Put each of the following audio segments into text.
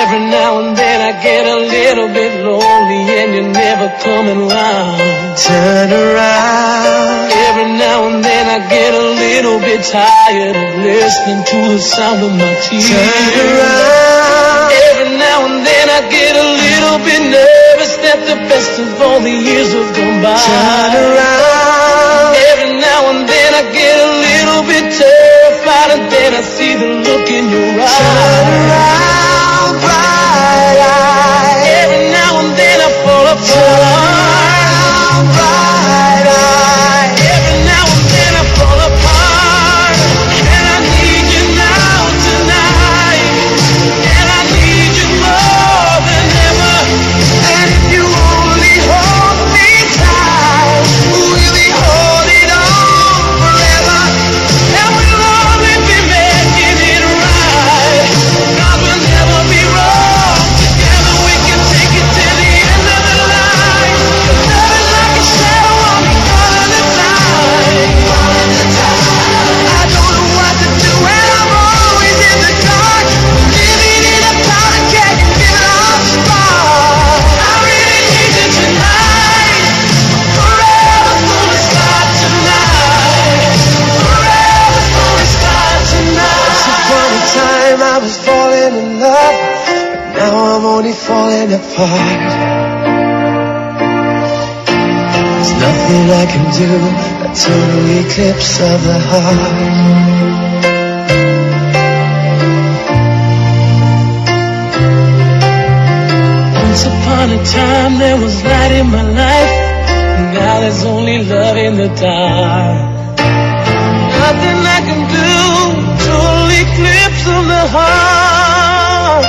Every now and then I get a little bit lonely and you're never coming round. Turn around. Every now and then I get a little bit tired of listening to the sound of my tears. Turn around. Every now and then I get a little bit nervous that the best of all the years have gone by. Turn around. Every now and then I get a little bit terrified and then I see the look in your eyes. Turn around, bright eye. Every now and then I fall apart. Turn around, bright eye. Every now and then I fall apart. And I need you now tonight. And I need you more than ever. And if you only hold me tight, we'll be holding on forever. And we'll only be making it right. 'Cause we'll never be wrong. Together we can take it to the end of the line. Love is like a shadow on me all of the time. I don't know what to do and I'm always in the dark. Living in a cloud and can't give it up spark. I really need you tonight. Forever's gonna start tonight. Forever's gonna start tonight. Once upon a time I was falling in love, but now I'm only falling apart. There's nothing I can do, a total eclipse of the heart. Once upon a time there was light in my life. Now there's only love in the dark. Nothing I can do, total eclipse of the heart.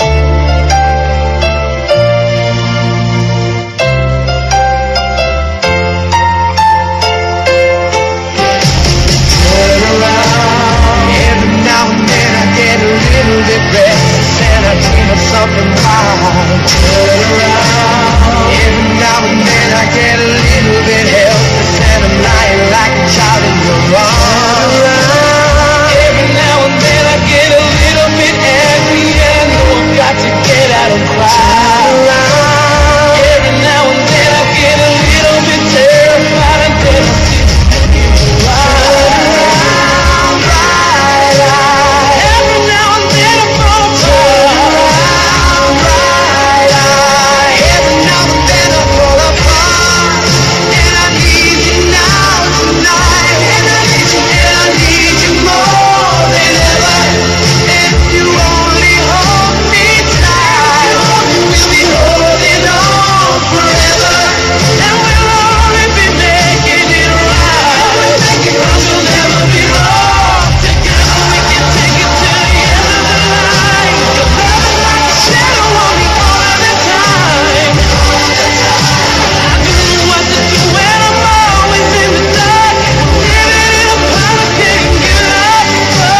Turn around. Every now and then I get a little bit restless and I dream of something wild. Turn around. Every now and then I get a little bit helpless and I'm lying like a child in your arms. Turn around. Every now and then I get a little bit angry and I know I've got to get out and cry. Turn around. Every now and then I get a little bit terrified and then I see the look in your eyes. Bright eye. Every now and then I fall apart. Bright eye. Every now and then I fall apart. And I need you now tonight. And I need you more than ever. If you only hold me tight, we'll be holding on forever. And we'll only be making it right. 'Cause we'll never be wrong. Together we can take it to the end of the line. Your love is like a shadow on me all of the time. I don't know what to do when I'm always in the dark. Living in a panic, can't give it up.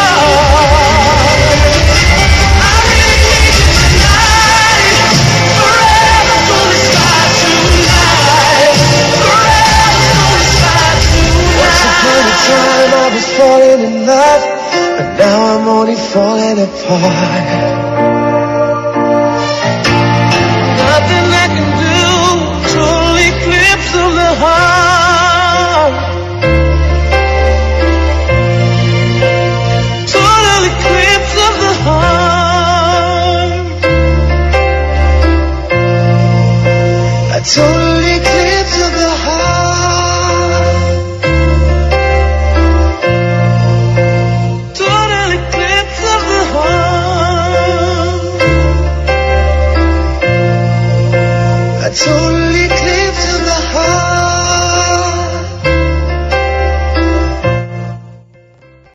I really need you tonight. Forever's gonna start tonight. Forever's gonna start Once upon a tonight. time I was falling in love, but now I'm only falling apart.